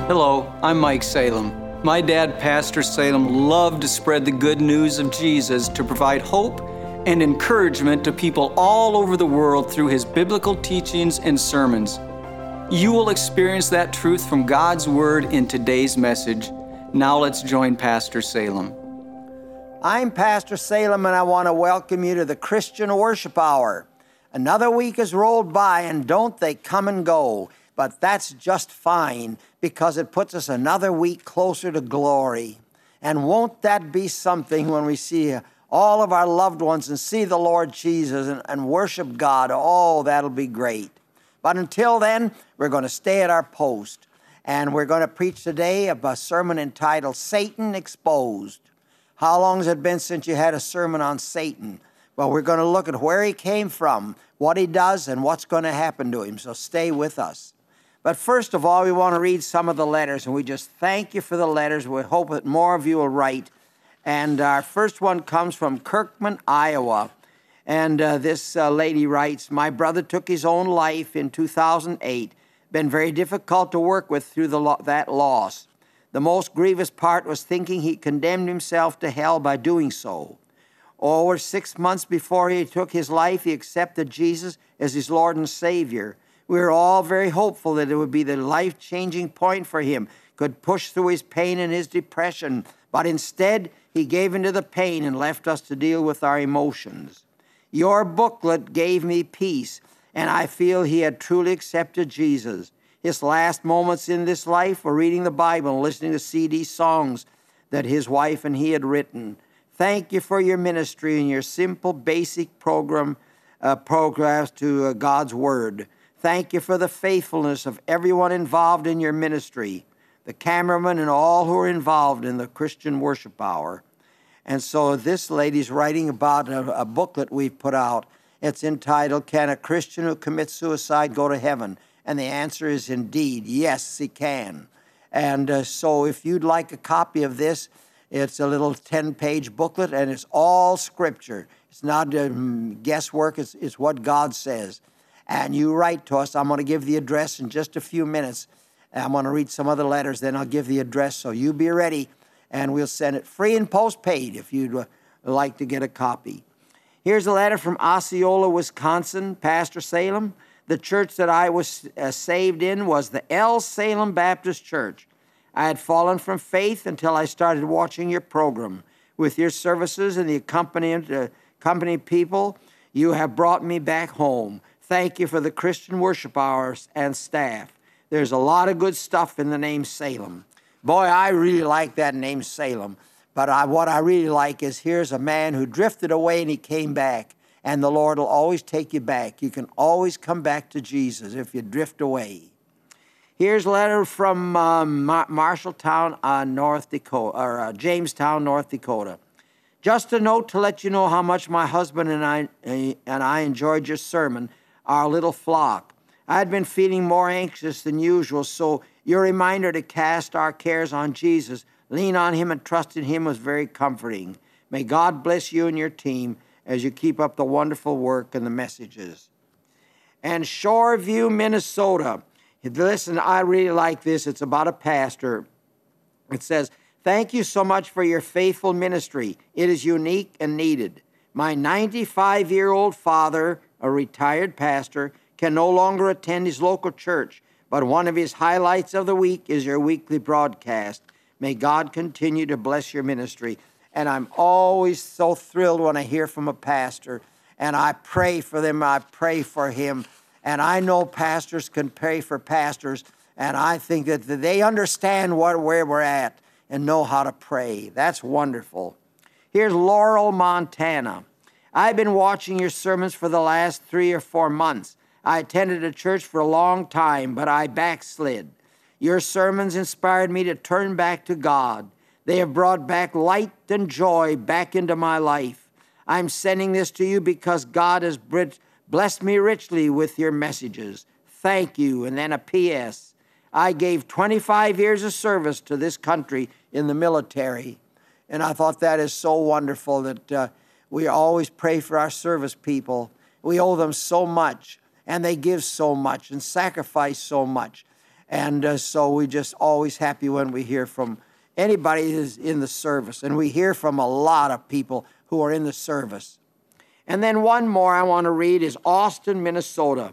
Hello, I'm Mike Salem. My dad, Pastor Salem, loved to spread the good news of Jesus to provide hope and encouragement to people all over the world through his biblical teachings and sermons. You will experience that truth from God's Word in today's message. Now let's join Pastor Salem. I'm Pastor Salem, and I want to welcome you to the Christian Worship Hour. Another week has rolled by, and don't they come and go? But that's just fine, because it puts us another week closer to glory. And won't that be something when we see all of our loved ones and see the Lord Jesus and worship God? Oh, that'll be great. But until then, we're going to stay at our post. And we're going to preach today a sermon entitled Satan Exposed. How long has it been since you had a sermon on Satan? Well, we're going to look at where he came from, what he does, and what's going to happen to him. So stay with us. But first of all, we want to read some of the letters, and we just thank you for the letters. We hope that more of you will write. And our first one comes from Kirkman, Iowa. And this lady writes, "My brother took his own life in 2008. Been very difficult to work with through that loss. The most grievous part was thinking he condemned himself to hell by doing so. Over 6 months before he took his life, he accepted Jesus as his Lord and Savior. We were all very hopeful that it would be the life-changing point for him, could push through his pain and his depression, but instead he gave into the pain and left us to deal with our emotions. Your booklet gave me peace, and I feel he had truly accepted Jesus. His last moments in this life were reading the Bible and listening to CD songs that his wife and he had written. Thank you for your ministry and your simple, basic programs to God's Word. Thank you for the faithfulness of everyone involved in your ministry, the cameraman and all who are involved in the Christian Worship Hour." And so this lady's writing about a booklet we've put out. It's entitled, "Can a Christian who commits suicide go to heaven?" And the answer is indeed, yes, he can. And so if you'd like a copy of this, it's a little 10-page booklet, and it's all Scripture. It's not guesswork. It's what God says. And you write to us. I'm going to give the address in just a few minutes. I'm going to read some other letters, then I'll give the address. So you be ready, and we'll send it free and postpaid if you'd like to get a copy. Here's a letter from Osceola, Wisconsin. Pastor Salem, the church that I was saved in was the El Salem Baptist Church. I had fallen from faith until I started watching your program. With your services and the accompanying people, you have brought me back home. Thank you for the Christian Worship Hours and staff. There's a lot of good stuff in the name Salem." Boy, I really like that name Salem. But what I really like is here's a man who drifted away and he came back. And the Lord will always take you back. You can always come back to Jesus if you drift away. Here's a letter from Marshalltown, North Dakota, or Jamestown, North Dakota. "Just a note to let you know how much my husband and I enjoyed your sermon, Our Little Flock. I had been feeling more anxious than usual, so your reminder to cast our cares on Jesus, lean on him and trust in him was very comforting. May God bless you and your team as you keep up the wonderful work and the messages." And Shoreview, Minnesota. Listen, I really like this. It's about a pastor. It says, "Thank you so much for your faithful ministry. It is unique and needed. My 95-year-old father, a retired pastor, can no longer attend his local church, but one of his highlights of the week is your weekly broadcast. May God continue to bless your ministry." And I'm always so thrilled when I hear from a pastor, and I pray for them, I pray for him. And I know pastors can pray for pastors, and I think that they understand where we're at and know how to pray. That's wonderful. Here's Laurel, Montana. "I've been watching your sermons for the last 3 or 4 months. I attended a church for a long time, but I backslid. Your sermons inspired me to turn back to God. They have brought back light and joy back into my life. I'm sending this to you because God has blessed me richly with your messages. Thank you." And then a P.S. "I gave 25 years of service to this country in the military." And I thought that is so wonderful that we always pray for our service people. We owe them so much, and they give so much and sacrifice so much. And so we're just always happy when we hear from anybody who's in the service. And we hear from a lot of people who are in the service. And then one more I want to read is Austin, Minnesota.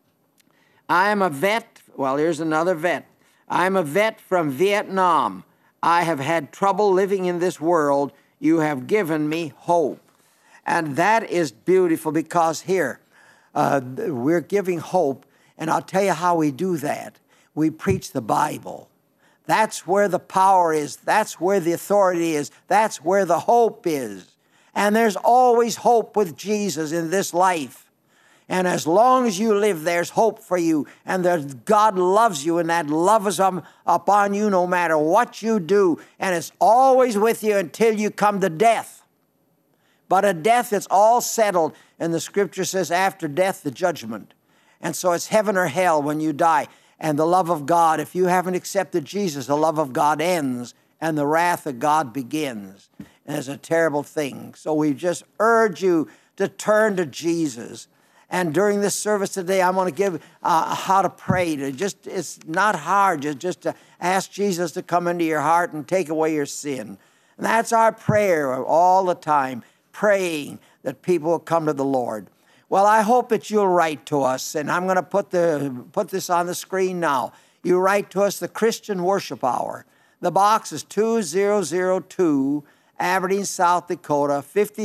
I am a vet. Well, here's another vet. I am a vet from Vietnam. I have had trouble living in this world. You have given me hope. And that is beautiful because here we're giving hope. And I'll tell you how we do that. We preach the Bible. That's where the power is. That's where the authority is. That's where the hope is. And there's always hope with Jesus in this life. And as long as you live, there's hope for you. And God loves you, and that love is upon you no matter what you do. And it's always with you until you come to death. But at death, it's all settled. And the Scripture says, after death, the judgment. And so it's heaven or hell when you die. And the love of God, if you haven't accepted Jesus, the love of God ends and the wrath of God begins. And it's a terrible thing. So we just urge you to turn to Jesus. And during this service today, I want to give how to pray. It's not hard, just to ask Jesus to come into your heart and take away your sin. And that's our prayer all the time, praying that people will come to the Lord. Well, I hope that you'll write to us, and I'm going to put this on the screen now. You write to us, the Christian Worship Hour. The box is 2002, Aberdeen, South Dakota,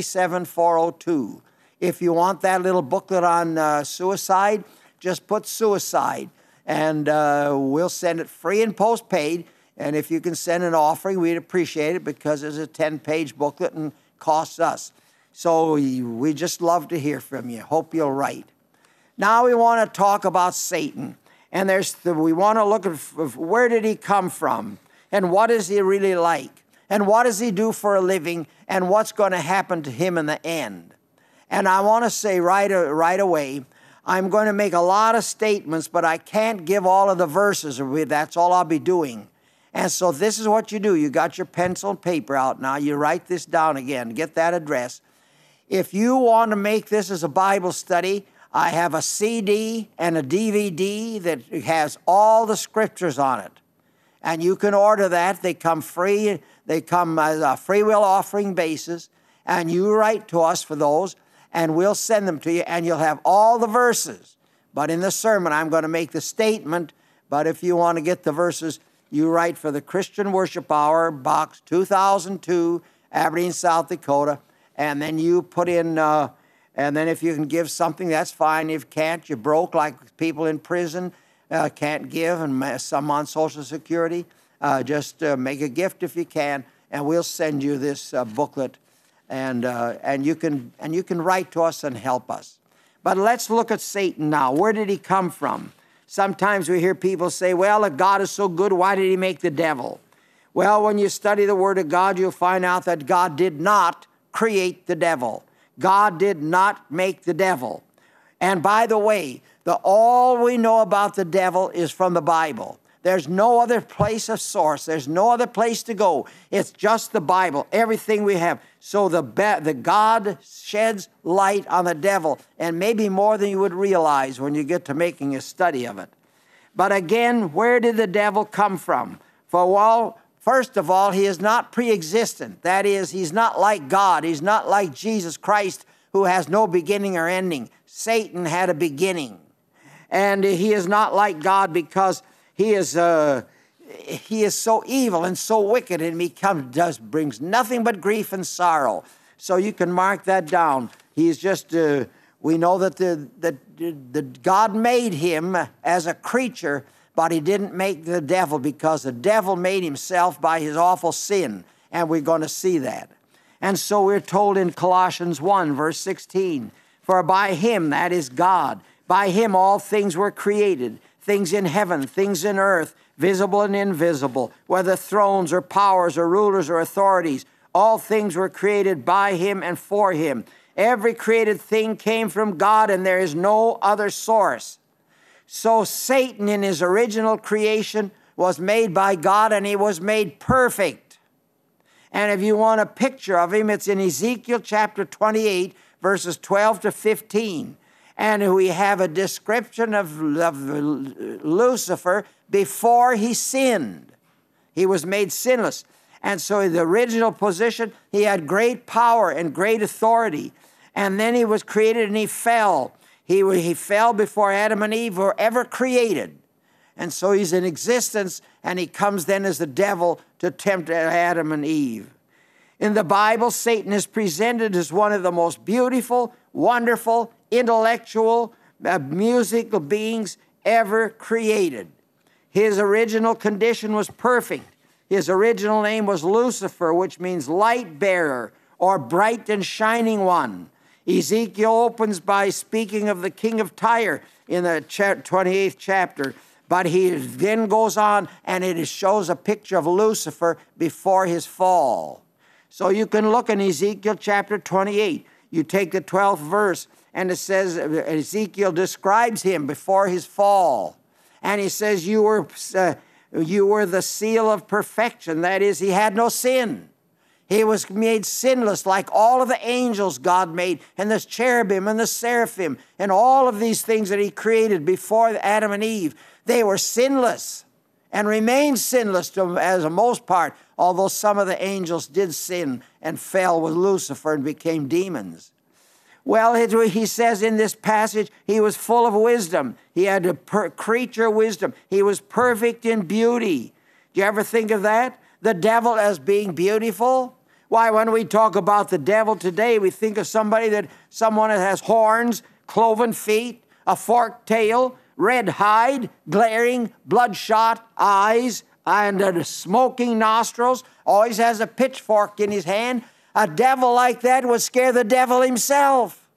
57402. If you want that little booklet on suicide, just put suicide, and we'll send it free and postpaid. And if you can send an offering, we'd appreciate it because it's a 10-page booklet and costs us. So we just love to hear from you. Hope you'll write. Now we want to talk about Satan. And we want to look at where did he come from? And what is he really like? And what does he do for a living? And what's going to happen to him in the end? And I want to say right away, I'm going to make a lot of statements, but I can't give all of the verses. That's all I'll be doing. And so this is what you do. You got your pencil and paper out now. You write this down again. Get that address. If you want to make this as a Bible study, I have a CD and a DVD that has all the scriptures on it. And you can order that. They come free. They come as a free will offering basis. And you write to us for those, and we'll send them to you, and you'll have all the verses. But in the sermon, I'm going to make the statement. But if you want to get the verses, you write for the Christian Worship Hour, box 2002, Aberdeen, South Dakota. And then you put in, and then if you can give something, that's fine. If you can't, you're broke, like people in prison can't give, and some on Social Security. Just make a gift if you can, and we'll send you this booklet, and you can write to us and help us. But let's look at Satan now. Where did he come from? Sometimes we hear people say, well, if God is so good, why did he make the devil? Well, when you study the Word of God, you'll find out that God did not create the devil. God did not make the devil. And by the way, all we know about the devil is from the Bible. There's no other place of source. There's no other place to go. It's just the Bible, everything we have. So the God sheds light on the devil, and maybe more than you would realize when you get to making a study of it. But again, where did the devil come from? First of all, he is not pre-existent. That is, he's not like God. He's not like Jesus Christ, who has no beginning or ending. Satan had a beginning. And he is not like God because he is so evil and so wicked, and he brings nothing but grief and sorrow. So you can mark that down. He's just, we know that God made him as a creature, but he didn't make the devil because the devil made himself by his awful sin, and we're going to see that. And so we're told in Colossians 1, verse 16, for by him, that is God, by him all things were created, things in heaven, things in earth, visible and invisible, whether thrones or powers or rulers or authorities. All things were created by him and for him. Every created thing came from God, and there is no other source. So Satan in his original creation was made by God, and he was made perfect. And if you want a picture of him, it's in Ezekiel chapter 28, verses 12 to 15. And we have a description of Lucifer before he sinned. He was made sinless. And so in the original position, he had great power and great authority. And then he was created and he fell. He fell before Adam and Eve were ever created. And so he's in existence, and he comes then as the devil to tempt Adam and Eve. In the Bible, Satan is presented as one of the most beautiful, wonderful, intellectual, musical beings ever created. His original condition was perfect. His original name was Lucifer, which means light bearer or bright and shining one. Ezekiel opens by speaking of the king of Tyre in the 28th chapter. But he then goes on and it shows a picture of Lucifer before his fall. So you can look in Ezekiel chapter 28. You take the 12th verse and it says, Ezekiel describes him before his fall. And he says, you were the seal of perfection. That is, he had no sin. He was made sinless like all of the angels God made, and the cherubim and the seraphim, and all of these things that he created before Adam and Eve. They were sinless and remained sinless as a most part, although some of the angels did sin and fell with Lucifer and became demons. Well, he says in this passage, he was full of wisdom. He had a creature wisdom. He was perfect in beauty. Do you ever think of that? The devil as being beautiful? Why, when we talk about the devil today, we think of someone that has horns, cloven feet, a forked tail, red hide, glaring, bloodshot eyes, and smoking nostrils, always has a pitchfork in his hand. A devil like that would scare the devil himself.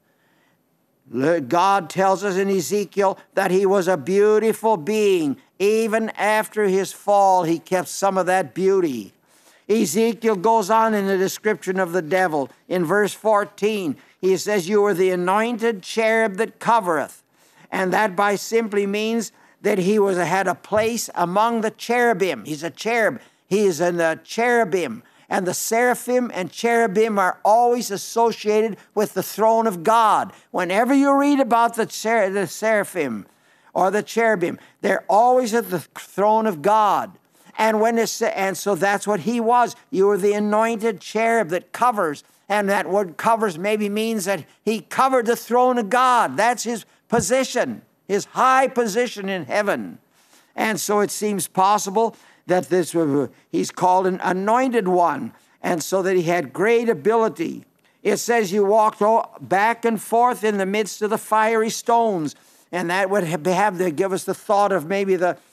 God tells us in Ezekiel that he was a beautiful being. Even after his fall, he kept some of that beauty. Ezekiel goes on in the description of the devil. In verse 14, he says, you are the anointed cherub that covereth. And that by simply means that he had a place among the cherubim. He's a cherub. He is in the cherubim. And the seraphim and cherubim are always associated with the throne of God. Whenever you read about the seraphim or the cherubim, they're always at the throne of God. And so that's what he was. You were the anointed cherub that covers. And that word covers maybe means that he covered the throne of God. That's his position, his high position in heaven. And so it seems possible that he's called an anointed one, and so that he had great ability. It says you walked back and forth in the midst of the fiery stones, and that would have to give us the thought of maybe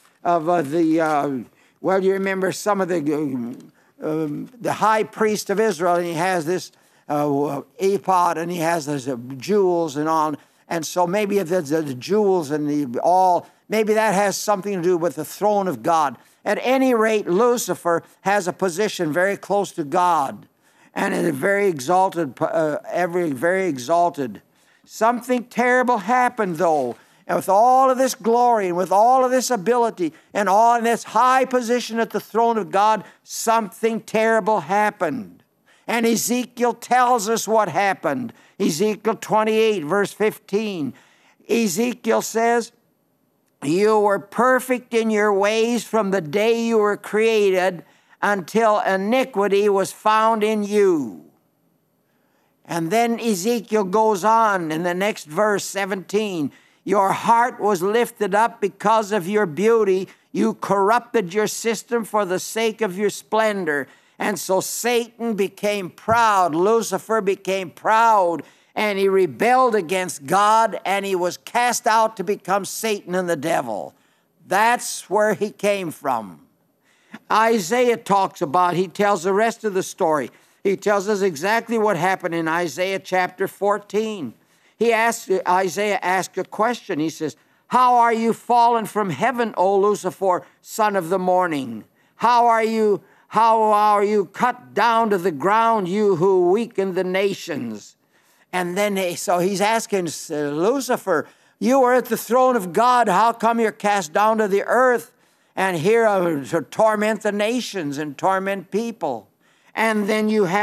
you remember some of the high priest of Israel, and he has this ephod, and he has those jewels and on. And so maybe the jewels and maybe that has something to do with the throne of God. At any rate, Lucifer has a position very close to God and is very exalted, very exalted. Something terrible happened, though. And with all of this glory and with all of this ability and all in this high position at the throne of God, something terrible happened. And Ezekiel tells us what happened. Ezekiel 28, verse 15. Ezekiel says, you were perfect in your ways from the day you were created until iniquity was found in you. And then Ezekiel goes on in the next verse, 17. Your heart was lifted up because of your beauty. You corrupted your system for the sake of your splendor. And so Satan became proud. Lucifer became proud. And he rebelled against God. And he was cast out to become Satan and the devil. That's where he came from. Isaiah he tells the rest of the story. He tells us exactly what happened in Isaiah chapter 14. Isaiah asked a question. He says, how are you fallen from heaven, O Lucifer, son of the morning? How are you cut down to the ground, you who weaken the nations? And then so he's asking Lucifer, you are at the throne of God. How come you're cast down to the earth and here to torment the nations and torment people? And then you have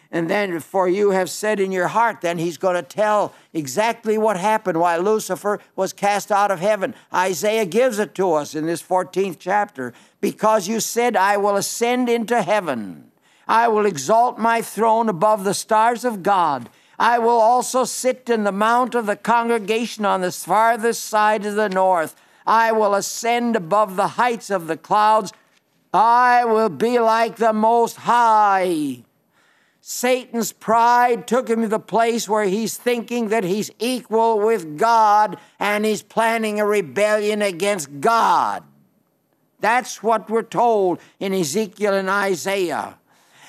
And then, for you have said in your heart, then he's going to tell exactly what happened, why Lucifer was cast out of heaven. Isaiah gives it to us in this 14th chapter. Because you said, I will ascend into heaven. I will exalt my throne above the stars of God. I will also sit in the mount of the congregation on the farthest side of the north. I will ascend above the heights of the clouds. I will be like the Most High. Satan's pride took him to the place where he's thinking that he's equal with God and he's planning a rebellion against God. That's what we're told in Ezekiel and Isaiah.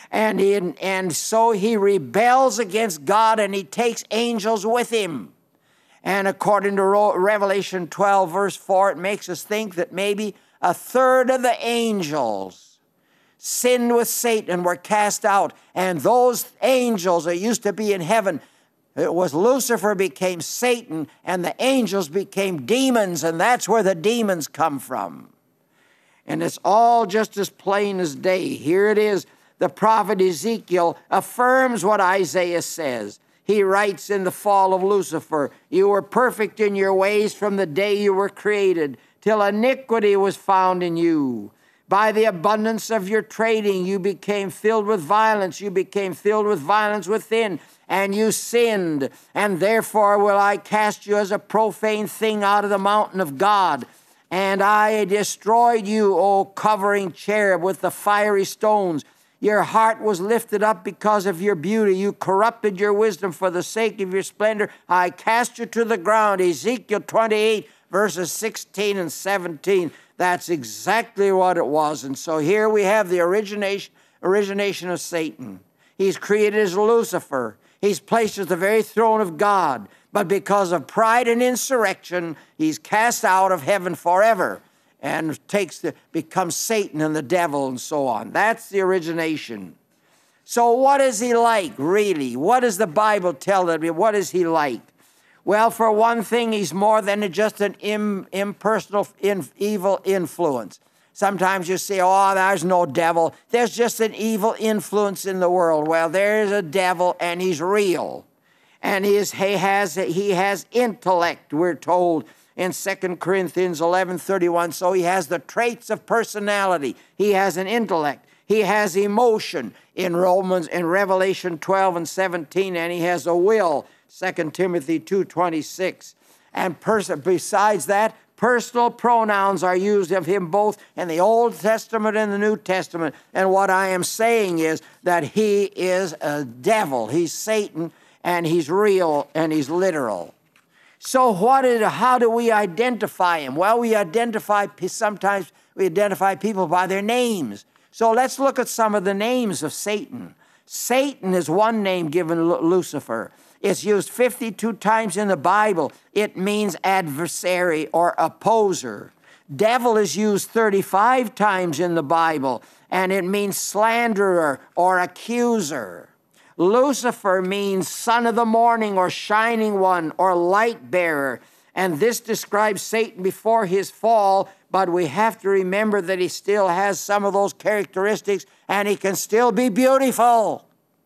And so he rebels against God and he takes angels with him. And according to Revelation 12, verse 4, it makes us think that maybe a third of the angels sinned with Satan and were cast out. And those angels that used to be in heaven, it was Lucifer became Satan and the angels became demons, and that's where the demons come from. And it's all just as plain as day. Here it is. The prophet Ezekiel affirms what Isaiah says. He writes in the fall of Lucifer, you were perfect in your ways from the day you were created, till iniquity was found in you. By the abundance of your trading, you became filled with violence. You became filled with violence within, and you sinned. And therefore will I cast you as a profane thing out of the mountain of God. And I destroyed you, O covering cherub, with the fiery stones. Your heart was lifted up because of your beauty. You corrupted your wisdom for the sake of your splendor. I cast you to the ground. Ezekiel 28, verses 16 and 17. That's exactly what it was. And so here we have the origination of Satan. He's created as Lucifer. He's placed at the very throne of God. But because of pride and insurrection, he's cast out of heaven forever and becomes Satan and the devil and so on. That's the origination. So what is he like, really? What does the Bible tell us? What is he like? Well, for one thing, he's more than just an impersonal, evil influence. Sometimes you say, oh, there's no devil. There's just an evil influence in the world. Well, there's a devil, and he's real. And he has intellect, we're told in 2 Corinthians 11:31. So he has the traits of personality. He has an intellect. He has emotion in Revelation 12 and 17, and he has a will, 2 Timothy 2:26. And besides that, personal pronouns are used of him both in the Old Testament and the New Testament. And what I am saying is that he is a devil. He's Satan, and he's real, and he's literal. So how do we identify him? Well, sometimes we identify people by their names. So let's look at some of the names of Satan. Satan is one name given Lucifer. It's used 52 times in the Bible. It means adversary or opposer. Devil is used 35 times in the Bible, and it means slanderer or accuser. Lucifer means son of the morning or shining one or light bearer. And this describes Satan before his fall, but we have to remember that he still has some of those characteristics and he can still be beautiful.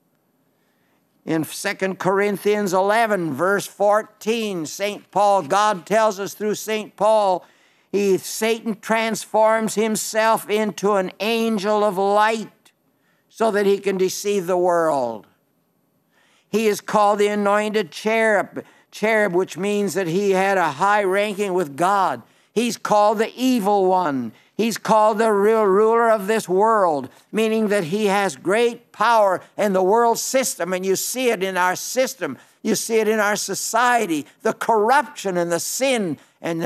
In 2 Corinthians 11, verse 14, St. Paul, God tells us through St. Paul, Satan transforms himself into an angel of light so that he can deceive the world. He is called the anointed cherub, which means that he had a high ranking with God. He's called the evil one. He's called the real ruler of this world, meaning that he has great power in the world system, and you see it in our system. You see it in our society, the corruption and the sin. And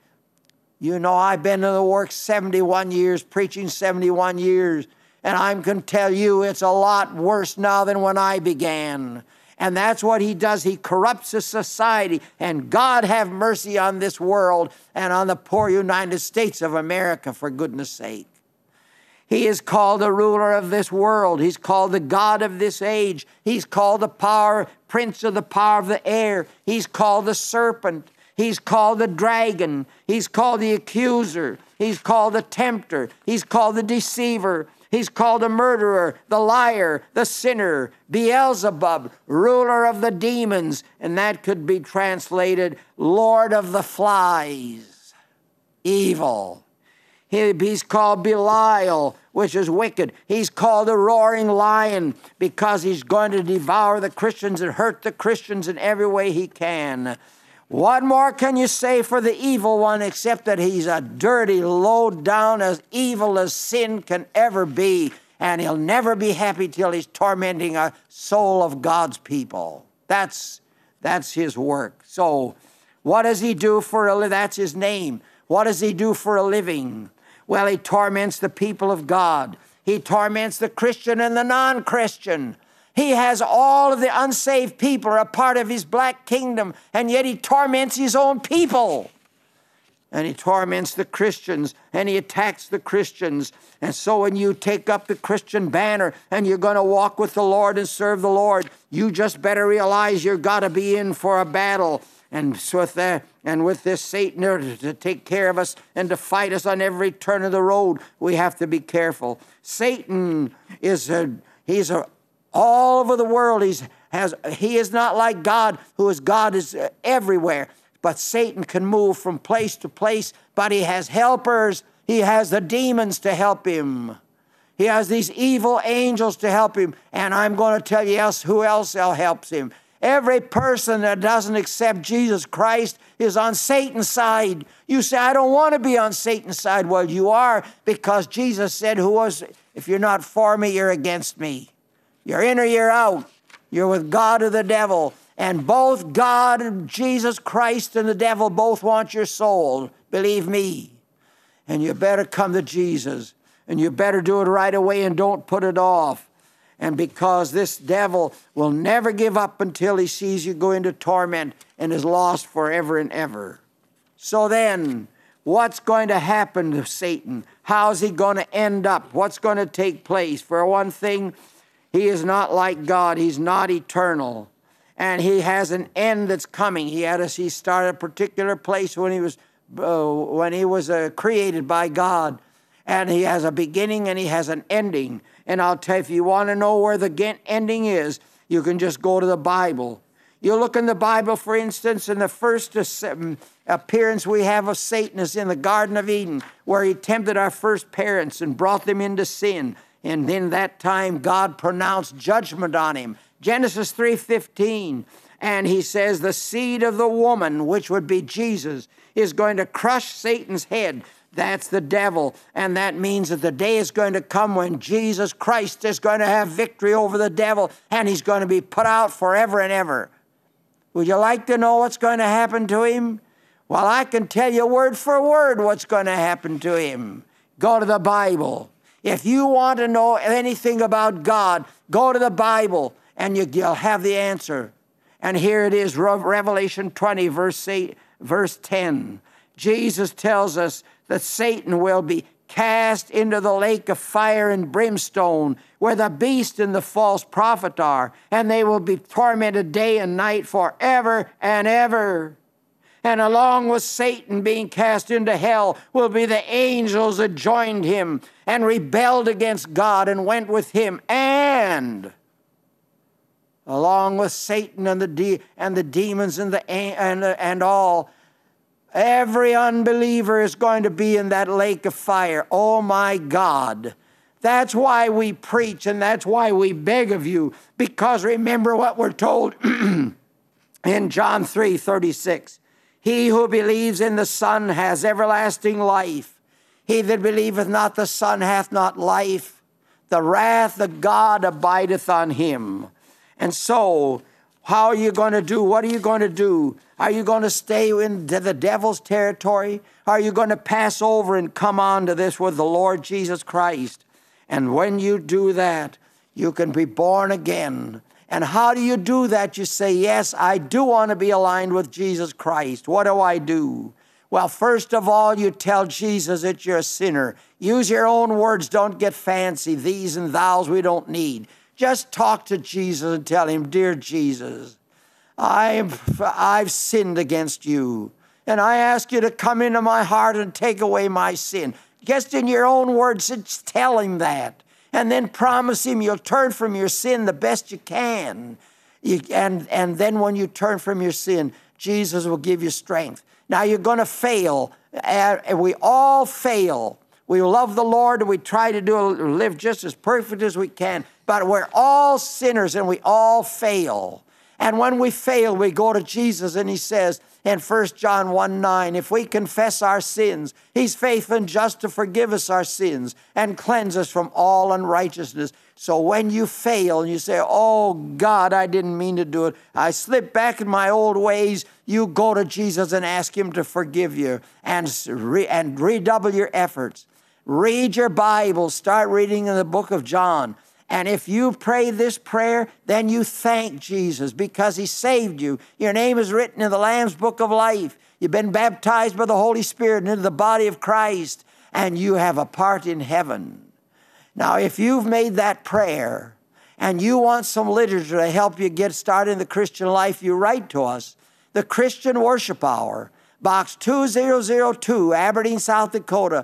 I've been in the work 71 years, preaching 71 years, and I can tell you it's a lot worse now than when I began. And that's what he does. He corrupts the society. And God have mercy on this world and on the poor United States of America, for goodness sake. He is called the ruler of this world. He's called the God of this age. He's called the prince of the power of the air. He's called the serpent. He's called the dragon. He's called the accuser. He's called the tempter. He's called the deceiver. He's called the murderer, the liar, the sinner, Beelzebub, ruler of the demons, and that could be translated Lord of the flies, evil. He's called Belial, which is wicked. He's called a roaring lion because he's going to devour the Christians and hurt the Christians in every way he can. What more can you say for the evil one except that he's a dirty, low-down, as evil as sin can ever be, and he'll never be happy till he's tormenting a soul of God's people. That's his work. So what does he do for a living? That's his name. What does he do for a living? Well, he torments the people of God. He torments the Christian and the non-Christian. He has all of the unsaved people are a part of his black kingdom, and yet he torments his own people. And he torments the Christians, and he attacks the Christians. And so when you take up the Christian banner and you're going to walk with the Lord and serve the Lord, you just better realize you've got to be in for a battle. And so with this Satan to take care of us and to fight us on every turn of the road, we have to be careful. Satan he's all over the world. He is not like God, God is everywhere. But Satan can move from place to place, but he has helpers. He has the demons to help him. He has these evil angels to help him. And I'm going to tell you who else helps him. Every person that doesn't accept Jesus Christ is on Satan's side. You say, I don't want to be on Satan's side. Well, you are, because Jesus said, if you're not for me, you're against me. You're in or you're out. You're with God or the devil. And both God and Jesus Christ and the devil both want your soul. Believe me. And you better come to Jesus. And you better do it right away and don't put it off. And because this devil will never give up until he sees you go into torment and is lost forever and ever. So then, what's going to happen to Satan? How's he going to end up? What's going to take place? For one thing, he is not like God. He's not eternal. And he has an end that's coming. He started a particular place when he was created by God. And he has a beginning and he has an ending. And I'll tell you, if you want to know where the ending is, you can just go to the Bible. You look in the Bible, for instance, in the first appearance we have of Satan is in the Garden of Eden, where he tempted our first parents and brought them into sin. And in that time, God pronounced judgment on him. Genesis 3:15. And he says, the seed of the woman, which would be Jesus, is going to crush Satan's head. That's the devil. And that means that the day is going to come when Jesus Christ is going to have victory over the devil, and he's going to be put out forever and ever. Would you like to know what's going to happen to him? Well, I can tell you word for word what's going to happen to him. Go to the Bible. If you want to know anything about God, go to the Bible, and you'll have the answer. And here it is, Revelation 20, verse 10. Jesus tells us that Satan will be cast into the lake of fire and brimstone, where the beast and the false prophet are, and they will be tormented day and night forever and ever. And along with Satan being cast into hell will be the angels that joined him and rebelled against God and went with him. And along with Satan and the demons and all, every unbeliever is going to be in that lake of fire. Oh my God. That's why we preach, and that's why we beg of you, because remember what we're told in John 3:36. He who believes in the Son has everlasting life. He that believeth not the Son hath not life. The wrath of God abideth on him. And so, how are you going to do? What are you going to do? Are you going to stay into the devil's territory? Are you going to pass over and come on to this with the Lord Jesus Christ? And when you do that, you can be born again. And how do you do that? You say, yes, I do want to be aligned with Jesus Christ. What do I do? Well, first of all, you tell Jesus that you're a sinner. Use your own words. Don't get fancy. These and thous we don't need. Just talk to Jesus and tell him, dear Jesus, I've sinned against you. And I ask you to come into my heart and take away my sin. Just in your own words, tell him that. and then promise Him you'll turn from your sin the best you can. And then when you turn from your sin, Jesus will give you strength. Now you're going to fail. We all fail. We love the Lord and we try to live just as perfect as we can. But we're all sinners and we all fail. And when we fail, we go to Jesus and He says in 1 John 1:9, if we confess our sins, He's faithful and just to forgive us our sins and cleanse us from all unrighteousness. So when you fail and you say, oh God, I didn't mean to do it, I slipped back in my old ways, you go to Jesus and ask Him to forgive you and redouble your efforts. Read your Bible. Start reading in the book of John. And if you pray this prayer, then you thank Jesus because He saved you. Your name is written in the Lamb's Book of Life. You've been baptized by the Holy Spirit into the body of Christ, and you have a part in heaven. Now, if you've made that prayer and you want some literature to help you get started in the Christian life, you write to us, the Christian Worship Hour, Box 2002, Aberdeen, South Dakota,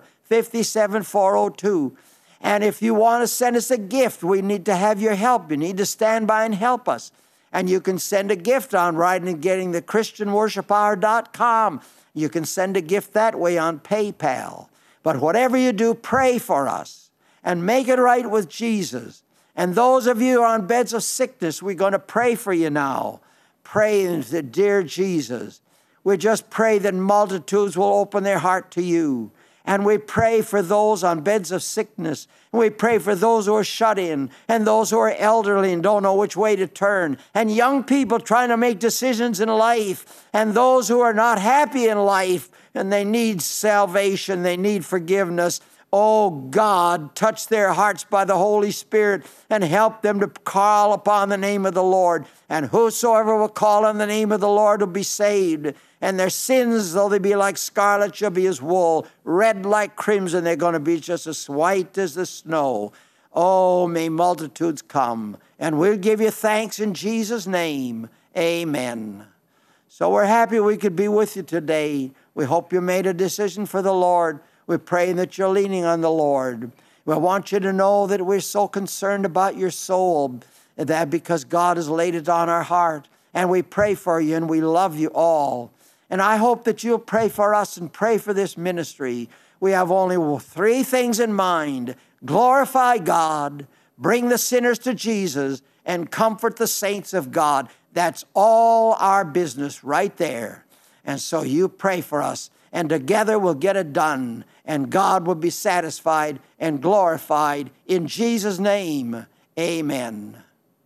57402. And if you want to send us a gift, we need to have your help. You need to stand by and help us. And you can send a gift on writing and getting the ChristianWorshipHour.com. You can send a gift that way on PayPal. But whatever you do, pray for us and make it right with Jesus. And those of you who are on beds of sickness, we're going to pray for you now. Pray into dear Jesus. We just pray that multitudes will open their heart to you. And we pray for those on beds of sickness. And we pray for those who are shut in and those who are elderly and don't know which way to turn. And young people trying to make decisions in life. And those who are not happy in life and they need salvation, they need forgiveness. Oh God, touch their hearts by the Holy Spirit and help them to call upon the name of the Lord. And whosoever will call on the name of the Lord will be saved. And their sins, though they be like scarlet, shall be as wool. Red like crimson, they're going to be just as white as the snow. Oh, may multitudes come. And we'll give you thanks in Jesus' name. Amen. So we're happy we could be with you today. We hope you made a decision for the Lord. We're praying that you're leaning on the Lord. We want you to know that we're so concerned about your soul, that because God has laid it on our heart. And we pray for you and we love you all. And I hope that you'll pray for us and pray for this ministry. We have only 3 things in mind. Glorify God, bring the sinners to Jesus, and comfort the saints of God. That's all our business right there. And so you pray for us, and together we'll get it done, and God will be satisfied and glorified. In Jesus' name, amen.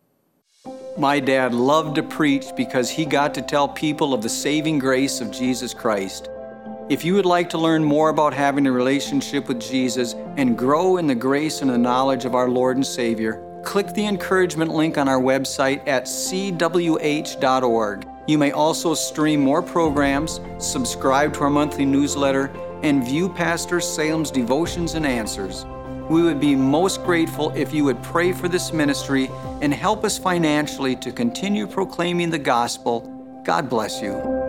My dad loved to preach because he got to tell people of the saving grace of Jesus Christ. If you would like to learn more about having a relationship with Jesus and grow in the grace and the knowledge of our Lord and Savior, click the encouragement link on our website at cwh.org. You may also stream more programs, subscribe to our monthly newsletter, and view Pastor Salem's devotions and answers. We would be most grateful if you would pray for this ministry and help us financially to continue proclaiming the gospel. God bless you.